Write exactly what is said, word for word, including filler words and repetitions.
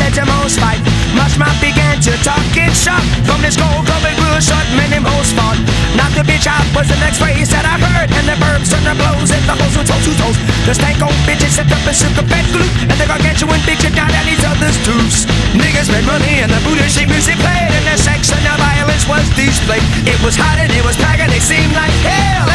led to most fight. Much mouth began to talk it shop. From this gold glowing real short, many hoes fought. Not the bitch out was the next phrase that I heard. And the verbs turned the blows and the hoes were toes to toes. The stank old bitches set up and shook a fat glue. And the gargantuan bitch got at these others too.